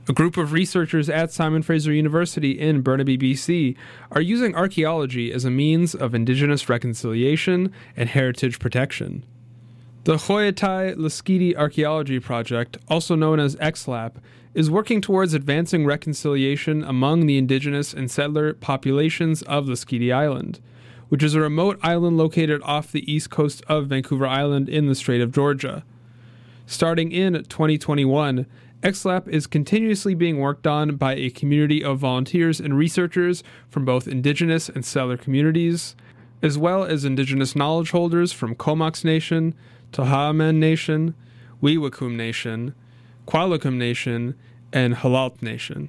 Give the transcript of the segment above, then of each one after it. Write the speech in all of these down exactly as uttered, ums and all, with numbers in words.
A group of researchers at Simon Fraser University in Burnaby, B C, are using archaeology as a means of Indigenous reconciliation and heritage protection. The Khoitai Laskidi Archaeology Project, also known as X LAP, is working towards advancing reconciliation among the Indigenous and settler populations of Laskidi Island, which is a remote island located off the east coast of Vancouver Island in the Strait of Georgia. Starting in twenty twenty-one, X LAP is continuously being worked on by a community of volunteers and researchers from both Indigenous and settler communities, as well as Indigenous knowledge holders from Comox Nation, Tohoamen Nation, Weewakum Nation, Qualicum Nation, and Halalt Nation.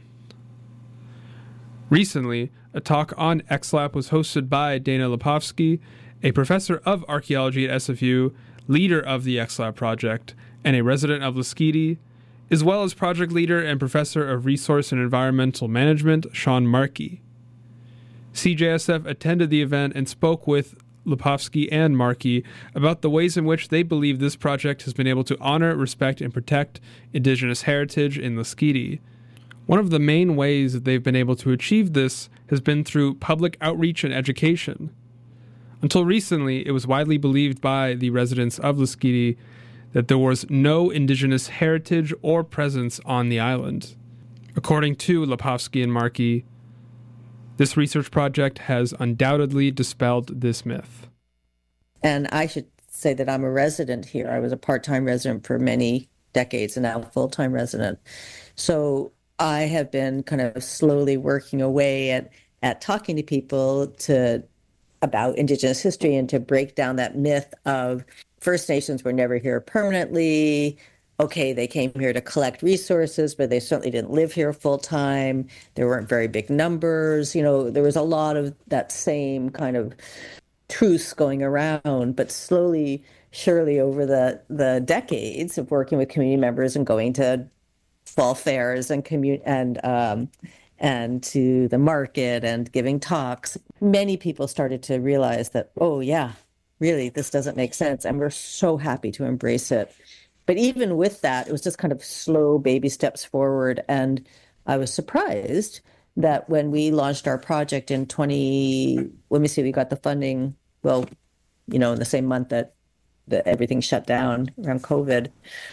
Recently, a talk on X LAP was hosted by Dana Lepofsky, a professor of archaeology at S F U, leader of the X LAP project, and a resident of Laskidi, as well as project leader and professor of resource and environmental management, Sean Markey. C J S F attended the event and spoke with Lepofsky and Markey about the ways in which they believe this project has been able to honor, respect, and protect Indigenous heritage in Laskidi. One of the main ways that they've been able to achieve this has been through public outreach and education. Until recently, it was widely believed by the residents of Laskidi that there was no Indigenous heritage or presence on the island. According to Lepofsky and Markey, this research project has undoubtedly dispelled this myth. And I should say that I'm a resident here. I was a part-time resident for many decades and now a full-time resident. So I have been kind of slowly working away at, at talking to people to about Indigenous history and to break down that myth of First Nations were never here permanently. Okay, they came here to collect resources, but they certainly didn't live here full time. There weren't very big numbers. You know, there was a lot of that same kind of truths going around, but slowly, surely over the, the decades of working with community members and going to fall fairs and commu- and um, and to the market and giving talks, many people started to realize that, oh yeah, really, this doesn't make sense. And we're so happy to embrace it. But even with that, it was just kind of slow baby steps forward. And I was surprised that when we launched our project in twenty, let me see, we got the funding, well, you know, in the same month that, that everything shut down around COVID.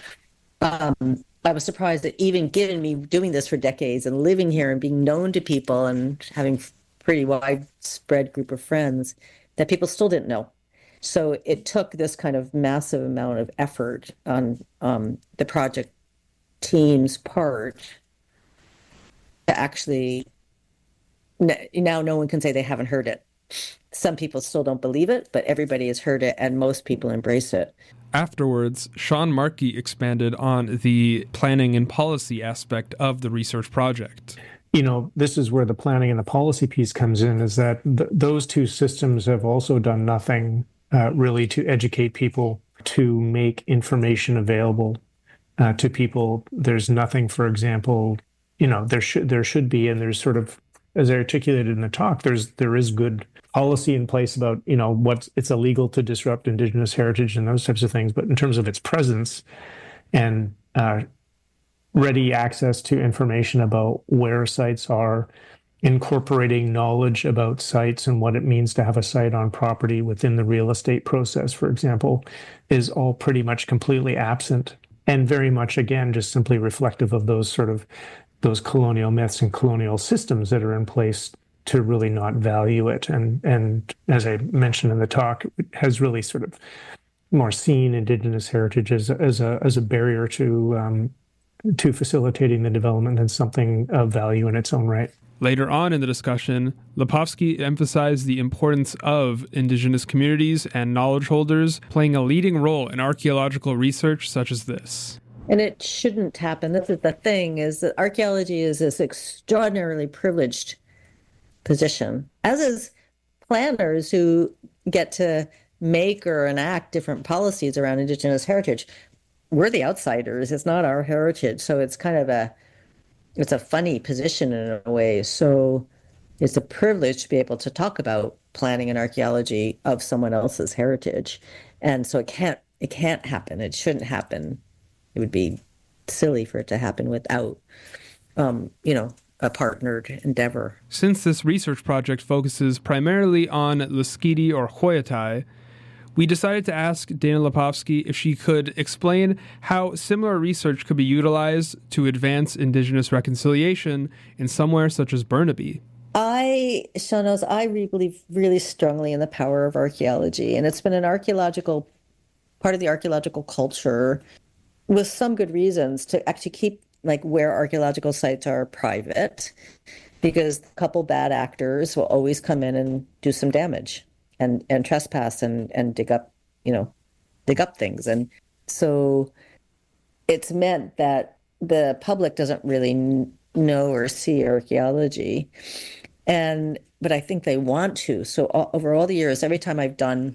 Um, I was surprised that even given me doing this for decades and living here and being known to people and having pretty widespread group of friends, that people still didn't know. So it took this kind of massive amount of effort on um, the project team's part to actually, now no one can say they haven't heard it. Some people still don't believe it, but everybody has heard it and most people embrace it. Afterwards, Sean Markey expanded on the planning and policy aspect of the research project. You know, this is where the planning and the policy piece comes in, is that th- those two systems have also done nothing uh, really to educate people, to make information available uh, to people. There's nothing, for example, you know, there should there should be, and there's sort of, as I articulated in the talk, there's there is good policy in place about, you know, what it's illegal to disrupt Indigenous heritage and those types of things. But in terms of its presence and uh, ready access to information about where sites are, incorporating knowledge about sites and what it means to have a site on property within the real estate process, for example, is all pretty much completely absent. And very much, again, just simply reflective of those sort of those colonial myths and colonial systems that are in place to really not value it. And, and as I mentioned in the talk, it has really sort of more seen Indigenous heritage as, as, a, as a barrier to um, to facilitating the development and something of value in its own right. Later on in the discussion, Lepofsky emphasized the importance of Indigenous communities and knowledge holders playing a leading role in archaeological research such as this. And it shouldn't happen. This is the thing, is that archaeology is this extraordinarily privileged position, as is planners who get to make or enact different policies around Indigenous heritage. We're the outsiders. It's not our heritage. So it's kind of a, it's a funny position in a way. So it's a privilege to be able to talk about planning and archaeology of someone else's heritage. And so it can't, it can't happen. It shouldn't happen. It would be silly for it to happen without um, you know, a partnered endeavor. Since this research project focuses primarily on Lesquity or Huayatay, we decided to ask Dana Lepofsky if she could explain how similar research could be utilized to advance Indigenous reconciliation in somewhere such as Burnaby. I, Sean knows, I really believe really strongly in the power of archaeology, and it's been an archaeological part of the archaeological culture with some good reasons to actually keep like where archaeological sites are private, because a couple bad actors will always come in and do some damage and, and trespass and, and dig up, you know, dig up things. And so it's meant that the public doesn't really know or see archaeology. And, but I think they want to. So all, over all the years, every time I've done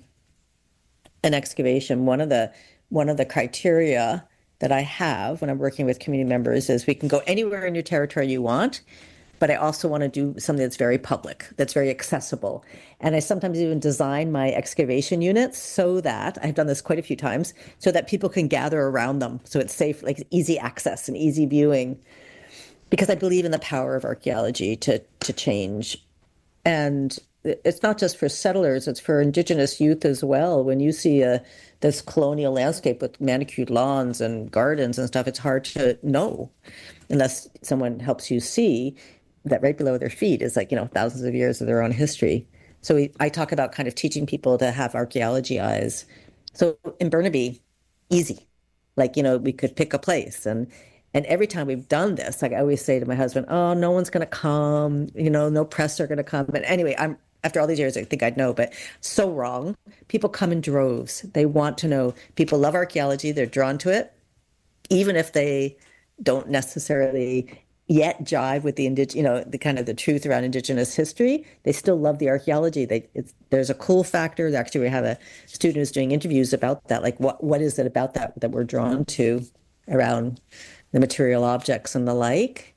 an excavation, one of the, one of the criteria that I have when I'm working with community members is we can go anywhere in your territory you want, but I also want to do something that's very public, that's very accessible. And I sometimes even design my excavation units so that, I've done this quite a few times, so that people can gather around them. So it's safe, like easy access and easy viewing, because I believe in the power of archaeology to, to change. And it's not just for settlers, it's for Indigenous youth as well. When you see a, this colonial landscape with manicured lawns and gardens and stuff, it's hard to know unless someone helps you see that right below their feet is like, you know, thousands of years of their own history. So we, I talk about kind of teaching people to have archaeology eyes. So in Burnaby, easy. Like, you know, we could pick a place. And And every time we've done this, like I always say to my husband, oh, no one's going to come, you know, no press are going to come. But anyway, I'm after all these years, I think I'd know, but so wrong. People come in droves. They want to know. People love archaeology. They're drawn to it, even if they don't necessarily yet jive with the indig- you know, the kind of the truth around Indigenous history. They still love the archaeology. They, it's, there's a cool factor. Actually, we have a student who's doing interviews about that. Like, what what is it about that that we're drawn to around the material objects and the like?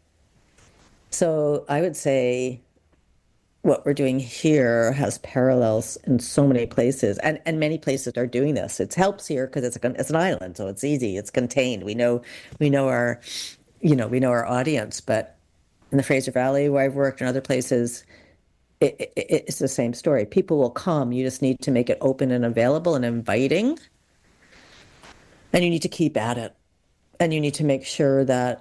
So I would say what we're doing here has parallels in so many places, and, and many places are doing this. It helps here because it's a, it's an island, so it's easy, it's contained. We know we know our, you know, we know our audience. But in the Fraser Valley, where I've worked, and other places, it, it, it's the same story. People will come. You just need to make it open and available and inviting, and you need to keep at it. And you need to make sure that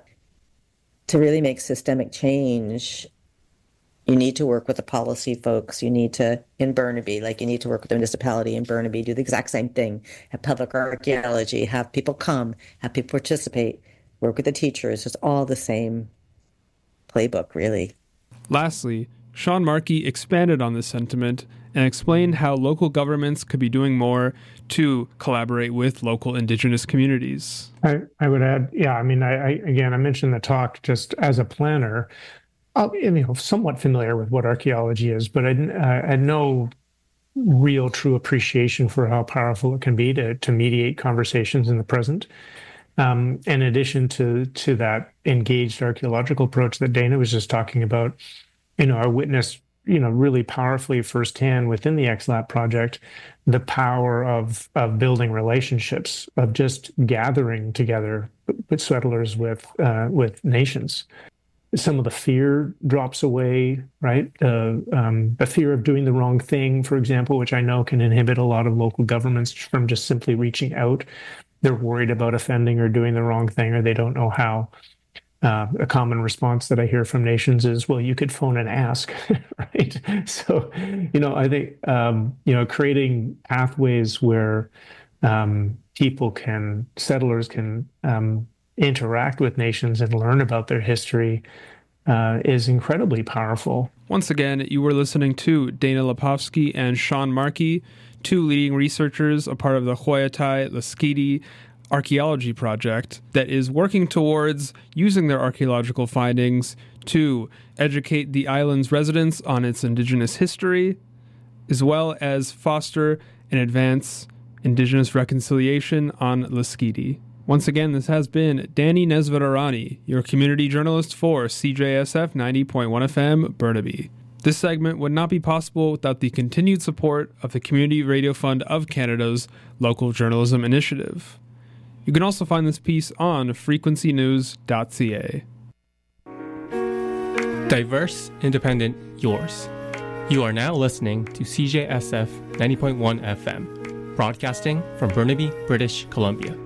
to really make systemic change, you need to work with the policy folks. You need to, in Burnaby, like you need to work with the municipality in Burnaby, do the exact same thing. Have public archaeology, have people come, have people participate, work with the teachers. It's all the same playbook, really. Lastly, Sean Markey expanded on this sentiment and explained how local governments could be doing more to collaborate with local Indigenous communities. I, I would add, yeah, I mean, I, I again, I mentioned the talk just as a planner. I'm you know, somewhat familiar with what archaeology is, but I, I had no real true appreciation for how powerful it can be to, to mediate conversations in the present. Um, in addition to, to that engaged archaeological approach that Dana was just talking about, you know, I witnessed, you know, really powerfully firsthand within the X LAP project, the power of of building relationships, of just gathering together with settlers, with uh, with nations. Some of the fear drops away, right? Uh, um, the fear of doing the wrong thing, for example, which I know can inhibit a lot of local governments from just simply reaching out. They're worried about offending or doing the wrong thing, or they don't know how. Uh, a common response that I hear from nations is, well, you could phone and ask, right? So, you know, I think, um, you know, creating pathways where um, people can, settlers can um, interact with nations and learn about their history uh, is incredibly powerful. Once again, you were listening to Dana Lepofsky and Sean Markey, two leading researchers, a part of the Huayatay Lesquity archaeology project that is working towards using their archaeological findings to educate the island's residents on its Indigenous history, as well as foster and advance Indigenous reconciliation on Lesquity. Once again, this has been Danny Nesvatarani, your community journalist for C J S F ninety point one F M Burnaby. This segment would not be possible without the continued support of the Community Radio Fund of Canada's Local Journalism Initiative. You can also find this piece on frequency news dot c a. Diverse, independent, yours. You are now listening to C J S F ninety point one F M, broadcasting from Burnaby, British Columbia.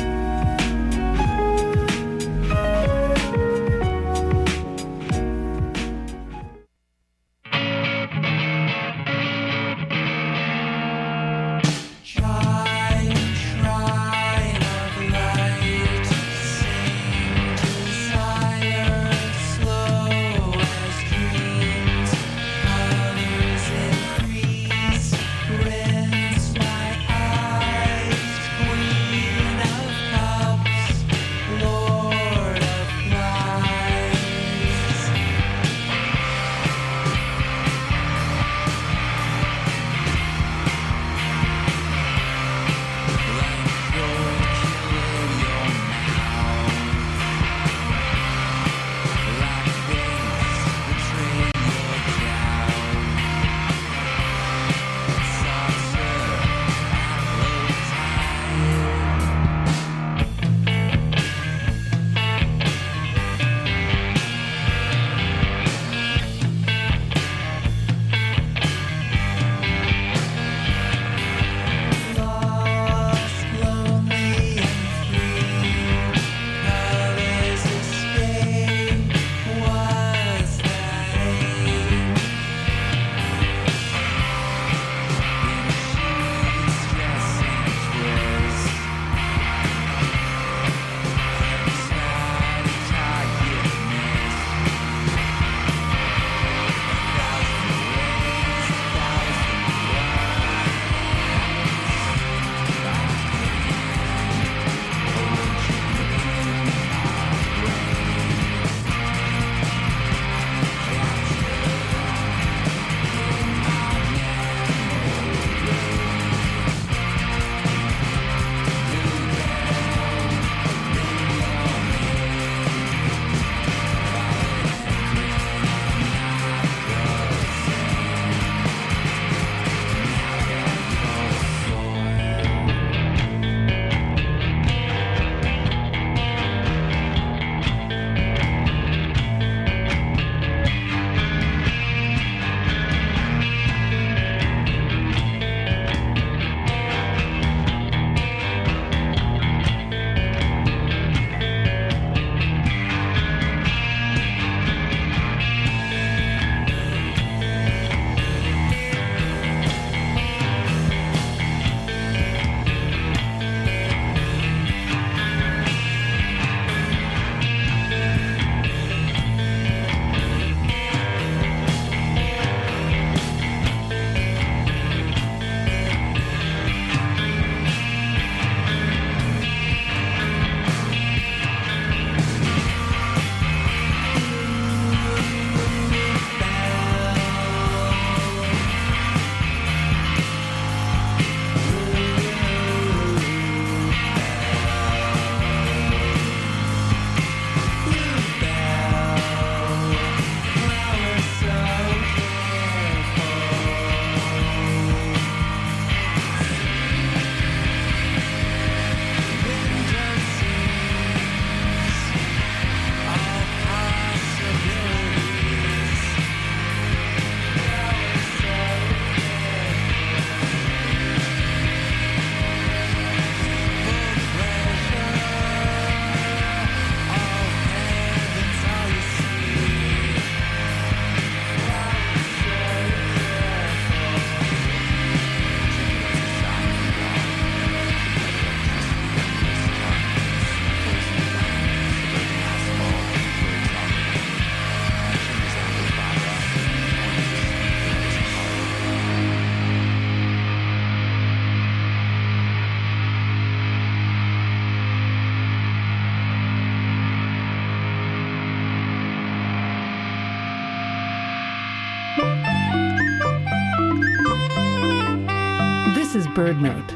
This is Bird Note.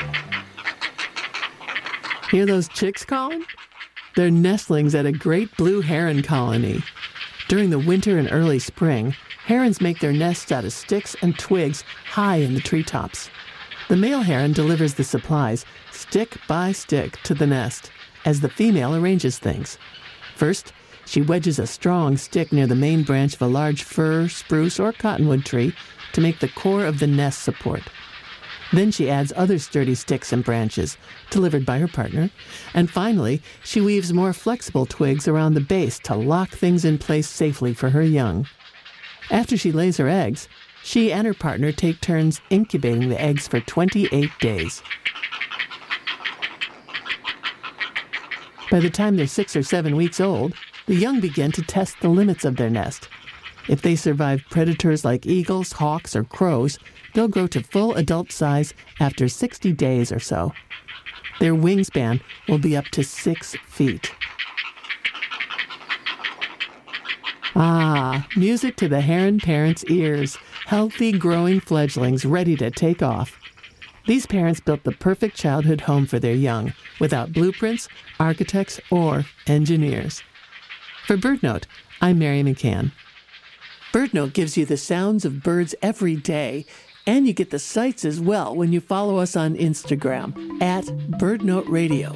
Hear those chicks calling? They're nestlings at a great blue heron colony. During the winter and early spring, herons make their nests out of sticks and twigs high in the treetops. The male heron delivers the supplies, stick by stick, to the nest, as the female arranges things. First, She wedges a strong stick near the main branch of a large fir, spruce, or cottonwood tree to make the core of the nest support. Then she adds other sturdy sticks and branches, delivered by her partner. And finally, she weaves more flexible twigs around the base to lock things in place safely for her young. After she lays her eggs, she and her partner take turns incubating the eggs for twenty-eight days. By the time they're six or seven weeks old, the young begin to test the limits of their nest. If they survive predators like eagles, hawks, or crows, they'll grow to full adult size after sixty days or so. Their wingspan will be up to six feet. Ah, music to the heron parents' ears. Healthy, growing fledglings ready to take off. These parents built the perfect childhood home for their young, without blueprints, architects, or engineers. For BirdNote, I'm Mary McCann. BirdNote gives you the sounds of birds every day, and you get the sights as well when you follow us on Instagram at BirdNote Radio.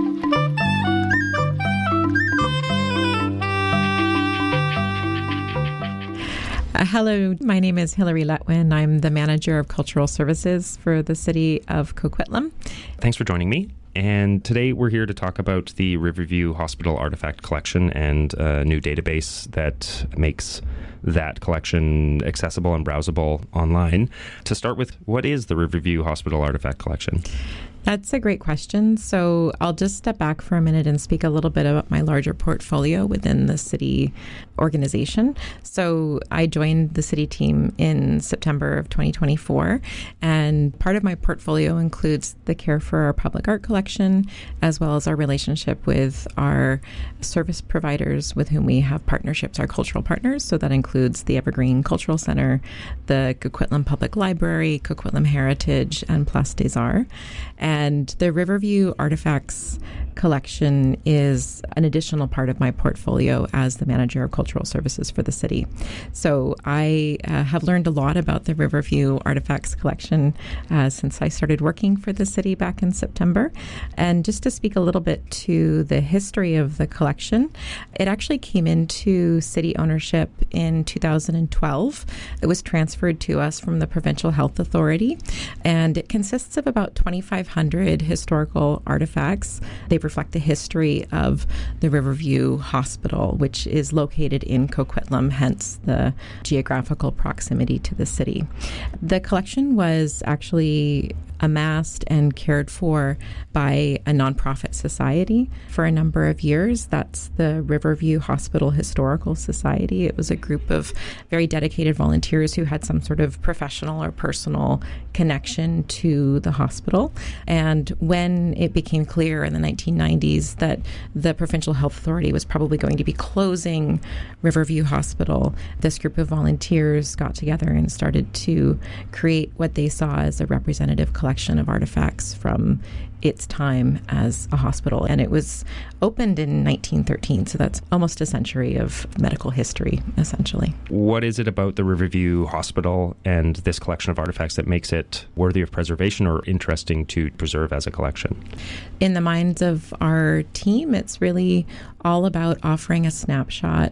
Uh, hello, my name is Hilary Letwin. I'm the manager of cultural services for the city of Coquitlam. Thanks for joining me. And today we're here to talk about the Riverview Hospital Artifact Collection and a new database that makes that collection accessible and browsable online. To start with, what is the Riverview Hospital Artifact Collection? That's a great question. So I'll just step back for a minute and speak a little bit about my larger portfolio within the city organization. So I joined the city team in September of twenty twenty-four, and part of my portfolio includes the care for our public art collection, as well as our relationship with our service providers with whom we have partnerships, our cultural partners. So that includes the Evergreen Cultural Center, the Coquitlam Public Library, Coquitlam Heritage, and Place des Arts. And the Riverview Artifacts collection is an additional part of my portfolio as the manager of cultural services for the city. So I uh, have learned a lot about the Riverview Artifacts collection uh, since I started working for the city back in September. And just to speak a little bit to the history of the collection, it actually came into city ownership in two thousand twelve. It was transferred to us from the Provincial Health Authority, and it consists of about twenty-five hundred historical artifacts. They reflect the history of the Riverview Hospital, which is located in Coquitlam, hence the geographical proximity to the city. The collection was actually amassed and cared for by a nonprofit society for a number of years. That's the Riverview Hospital Historical Society. It was a group of very dedicated volunteers who had some sort of professional or personal connection to the hospital. And when it became clear in the nineteen nineties that the Provincial Health Authority was probably going to be closing Riverview Hospital, this group of volunteers got together and started to create what they saw as a representative collection collection of artifacts from its time as a hospital. And it was opened in nineteen thirteen, so that's almost a century of medical history, essentially. What is it about the Riverview Hospital and this collection of artifacts that makes it worthy of preservation or interesting to preserve as a collection? In the minds of our team, it's really all about offering a snapshot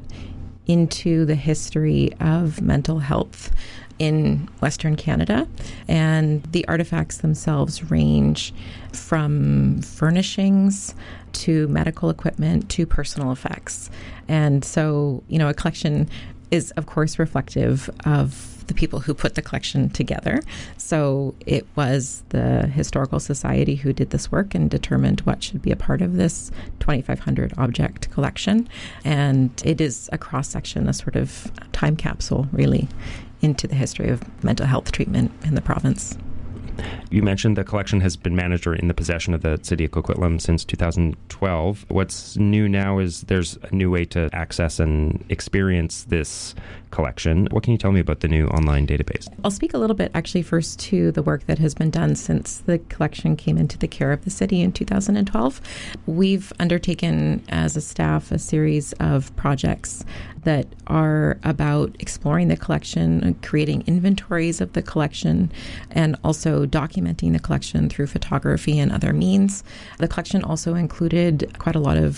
into the history of mental health in Western Canada. And the artifacts themselves range from furnishings to medical equipment to personal effects. And so, you know, a collection is, of course, reflective of the people who put the collection together. So it was the Historical Society who did this work and determined what should be a part of this twenty-five hundred object collection. And it is a cross-section, a sort of time capsule, really, into the history of mental health treatment in the province. You mentioned the collection has been managed or in the possession of the City of Coquitlam since two thousand twelve. What's new now is there's a new way to access and experience this collection. What can you tell me about the new online database? I'll speak a little bit actually first to the work that has been done since the collection came into the care of the city in two thousand twelve. We've undertaken as a staff a series of projects that are about exploring the collection, creating inventories of the collection, and also documenting the collection through photography and other means. The collection also included quite a lot of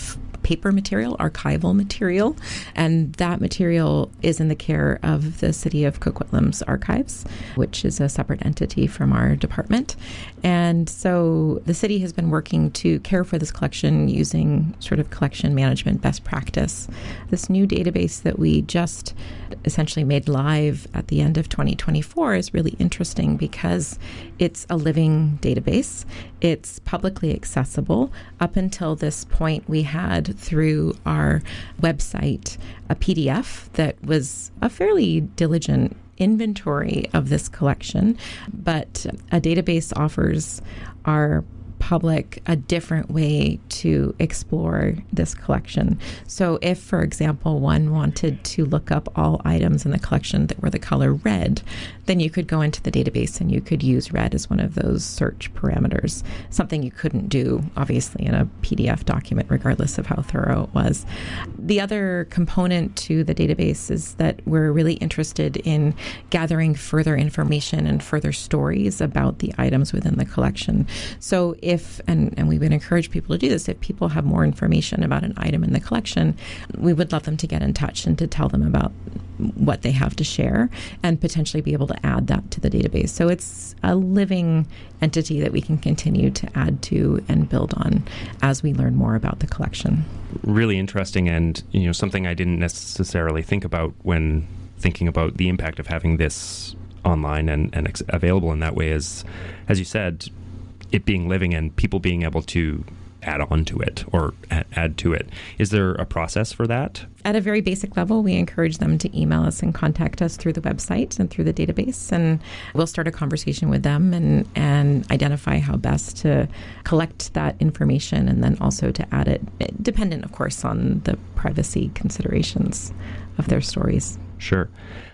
paper material, archival material, and that material is in the care of the City of Coquitlam's Archives, which is a separate entity from our department. And so the city has been working to care for this collection using sort of collection management best practice. This new database that we just essentially made live at the end of twenty twenty-four is really interesting because it's a living database. It's publicly accessible. Up until this point, we had through our website a P D F that was a fairly diligent inventory of this collection, but a database offers our public a different way to explore this collection. So if, for example, one wanted to look up all items in the collection that were the color red, then you could go into the database and you could use red as one of those search parameters, something you couldn't do, obviously, in a P D F document, regardless of how thorough it was. The other component to the database is that we're really interested in gathering further information and further stories about the items within the collection. So if, and, and we would encourage people to do this, if people have more information about an item in the collection, we would love them to get in touch and to tell them about what they have to share and potentially be able to add that to the database. So it's a living entity that we can continue to add to and build on as we learn more about the collection. Really interesting, and you know, something I didn't necessarily think about when thinking about the impact of having this online and, and ex- available in that way is, as you said, it being living and people being able to add on to it or add, add to it. Is there a process for that? At a very basic level, we encourage them to email us and contact us through the website and through the database, and we'll start a conversation with them and, and identify how best to collect that information and then also to add it, dependent, of course, on the privacy considerations of their stories. Sure.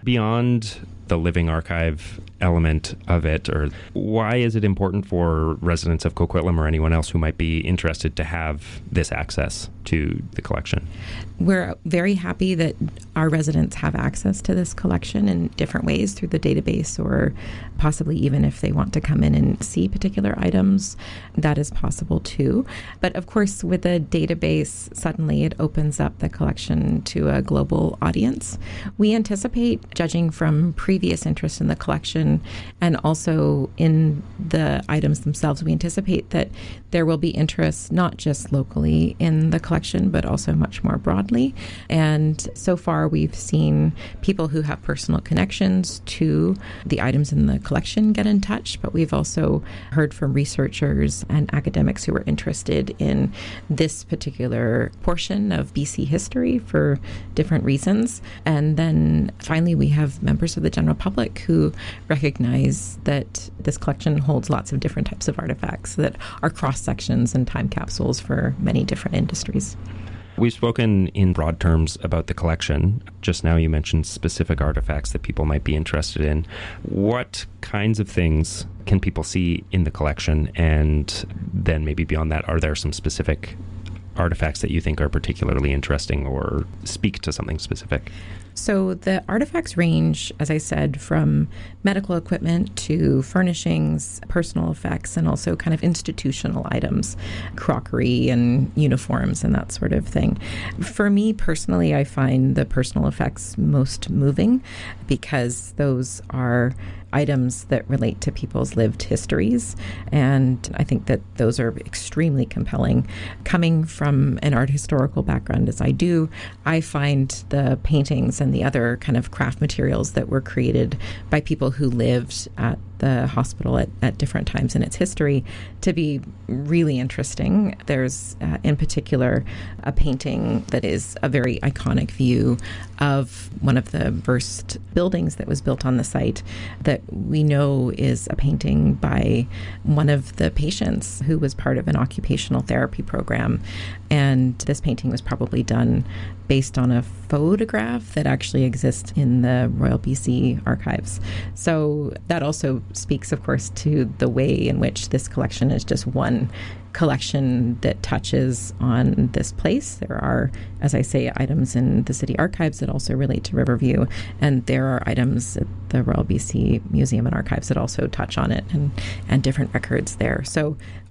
Beyond the living archive element of it, or why is it important for residents of Coquitlam or anyone else who might be interested to have this access to the collection? We're very happy that our residents have access to this collection in different ways through the database, or possibly even if they want to come in and see particular items, that is possible too. But of course, with the database, suddenly it opens up the collection to a global audience. We anticipate, judging from previous interest in the collection and also in the items themselves, we anticipate that there will be interest not just locally in the collection, but also much more broadly. And so far, we've seen people who have personal connections to the items in the collection get in touch, but we've also heard from researchers and academics who are interested in this particular portion of B C history for different reasons. And then finally, we have members of the general public who recognize that this collection holds lots of different types of artifacts that are cross-sections and time capsules for many different industries. We've spoken in broad terms about the collection. Just now you mentioned specific artifacts that people might be interested in. What kinds of things can people see in the collection? And then maybe beyond that, are there some specific artifacts that you think are particularly interesting or speak to something specific? So the artifacts range, as I said, from medical equipment to furnishings, personal effects, and also kind of institutional items, crockery and uniforms and that sort of thing. For me personally, I find the personal effects most moving because those are items that relate to people's lived histories. And I think that those are extremely compelling. Coming from an art historical background as I do, I find the paintings and the other kind of craft materials that were created by people who lived at the hospital at, at different times in its history to be really interesting. There's, uh, in particular, a painting that is a very iconic view of one of the first buildings that was built on the site that we know is a painting by one of the patients who was part of an occupational therapy program. And this painting was probably done based on a photograph that actually exists in the Royal B C Archives. So that also speaks, of course, to the way in which this collection is just one collection that touches on this place. There are, as I say, items in the city archives that also relate to Riverview, and there are items at the Royal B C Museum and Archives that also touch on it, and, and different records there. So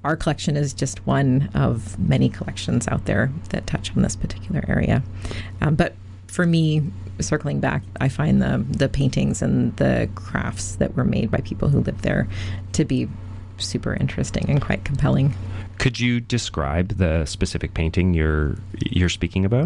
our collection is just one of many collections out there that touch on this particular area. Um, but for me, circling back, I find the the paintings and the crafts that were made by people who lived there to be super interesting and quite compelling. Could you describe the specific painting you're you're speaking about?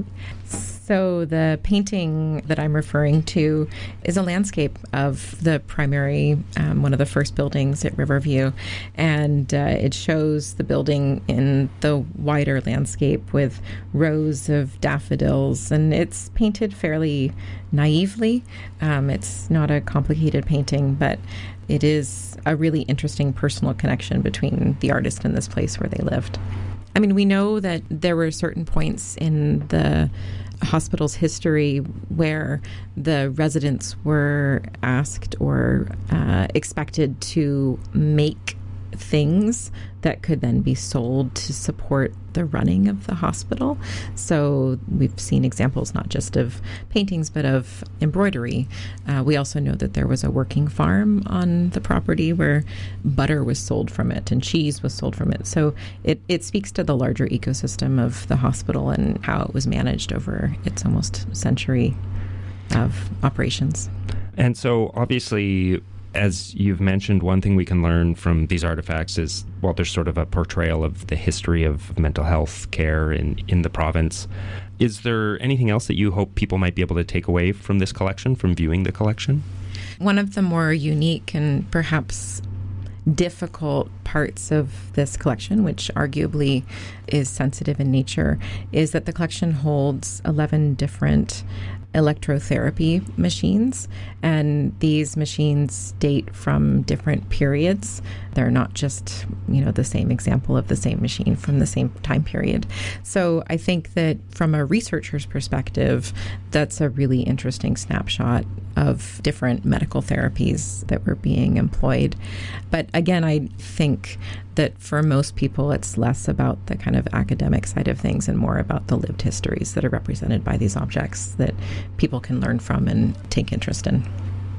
So the painting that I'm referring to is a landscape of the primary, um, one of the first buildings at Riverview. And uh, it shows the building in the wider landscape with rows of daffodils. And it's painted fairly naively. Um, it's not a complicated painting, but it is a really interesting personal connection between the artist and this place where they lived. I mean, we know that there were certain points in the hospital's history where the residents were asked or uh, expected to make things that could then be sold to support the running of the hospital. So we've seen examples not just of paintings, but of embroidery. Uh, we also know that there was a working farm on the property where butter was sold from it and cheese was sold from it. So it, it speaks to the larger ecosystem of the hospital and how it was managed over its almost century of operations. And so obviously, as you've mentioned, one thing we can learn from these artifacts is, well, there's sort of a portrayal of the history of mental health care in, in the province. Is there anything else that you hope people might be able to take away from this collection, from viewing the collection? One of the more unique and perhaps difficult parts of this collection, which arguably is sensitive in nature, is that the collection holds eleven different electrotherapy machines, and these machines date from different periods. They're not just, you know, the same example of the same machine from the same time period. So I think that from a researcher's perspective, that's a really interesting snapshot of different medical therapies that were being employed. But again, I think that for most people, it's less about the kind of academic side of things and more about the lived histories that are represented by these objects that people can learn from and take interest in.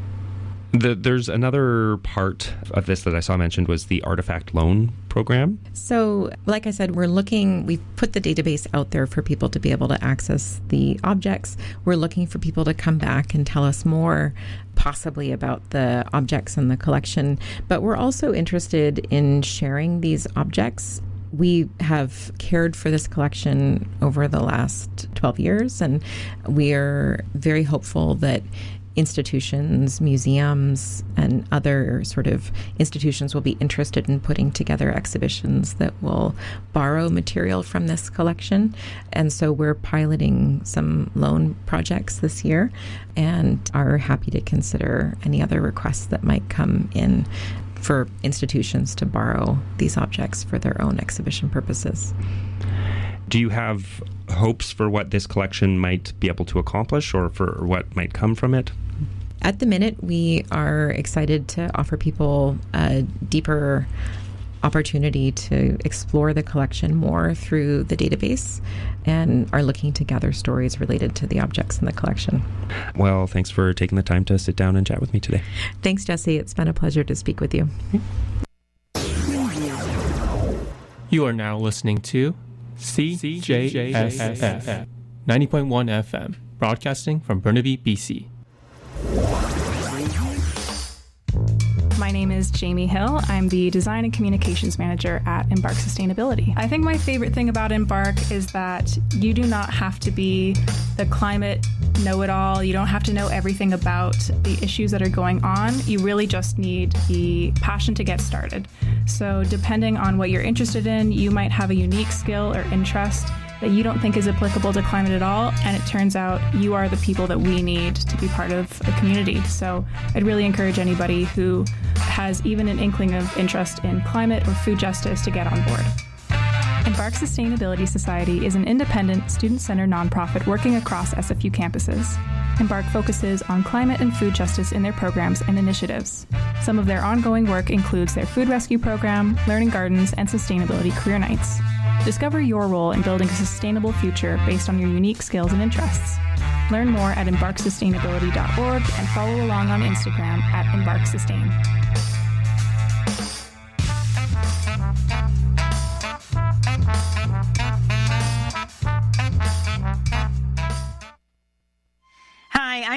The, there's another part of this that I saw mentioned was the artifact loan program. So, like I said, we're looking, we've put the database out there for people to be able to access the objects. We're looking for people to come back and tell us more, possibly about the objects in the collection. But we're also interested in sharing these objects. We have cared for this collection over the last twelve years, and we are very hopeful that institutions, museums, and other sort of institutions will be interested in putting together exhibitions that will borrow material from this collection. And so we're piloting some loan projects this year and are happy to consider any other requests that might come in for institutions to borrow these objects for their own exhibition purposes. Do you have hopes for what this collection might be able to accomplish, or for what might come from it? At the minute, we are excited to offer people a deeper opportunity to explore the collection more through the database and are looking to gather stories related to the objects in the collection. Well, thanks for taking the time to sit down and chat with me today. Thanks, Jesse. It's been a pleasure to speak with you. You are now listening to C J S F ninety point one F M, broadcasting from Burnaby, B C. My name is Jamie Hill. I'm the Design and Communications Manager at Embark Sustainability. I think my favorite thing about Embark is that you do not have to be the climate know-it-all. You don't have to know everything about the issues that are going on. You really just need the passion to get started. So depending on what you're interested in, you might have a unique skill or interest that you don't think is applicable to climate at all, and it turns out you are the people that we need to be part of the community. So I'd really encourage anybody who has even an inkling of interest in climate or food justice to get on board. Embark Sustainability Society is an independent, student-centered nonprofit working across S F U campuses. Embark focuses on climate and food justice in their programs and initiatives. Some of their ongoing work includes their food rescue program, learning gardens, and sustainability career nights. Discover your role in building a sustainable future based on your unique skills and interests. Learn more at embark sustainability dot org and follow along on Instagram at embark sustain.